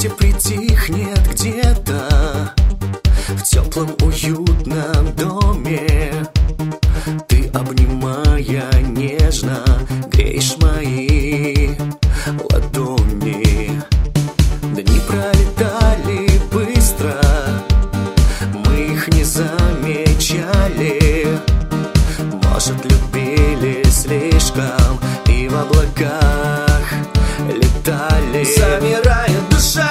счастье притихнет где-то в теплом уютном доме. Ты, обнимая нежно, греешь мои ладони. Дни пролетали быстро, мы их не замечали. Может, любили слишком и в облаках летали. Замирает душа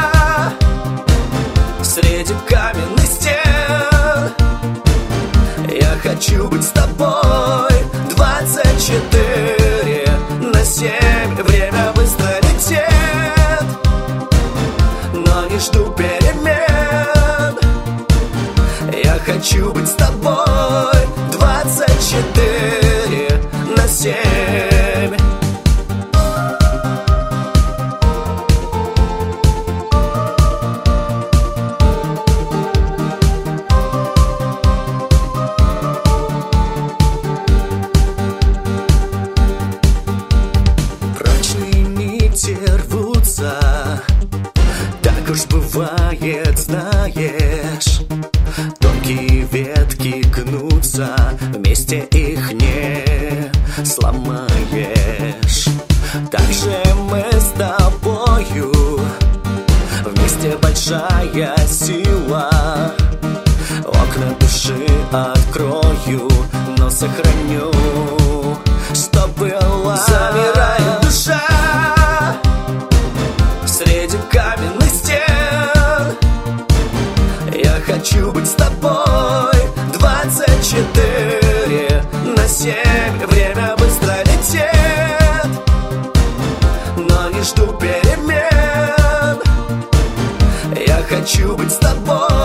среди каменных стен. Я хочу быть с тобой 24/7. Время быстро летит, но не жду перемен. Я хочу быть с тобой 24/7. Рвутся, так уж бывает, знаешь. Тонкие ветки гнутся, вместе их не сломаешь. Так же мы с тобою, вместе большая сила. Окна души открою, но сохраню, что было. Замирает душа среди каменных стен. Я хочу быть с тобой 24/7. Время быстро летит, но не жду перемен. Я хочу быть с тобой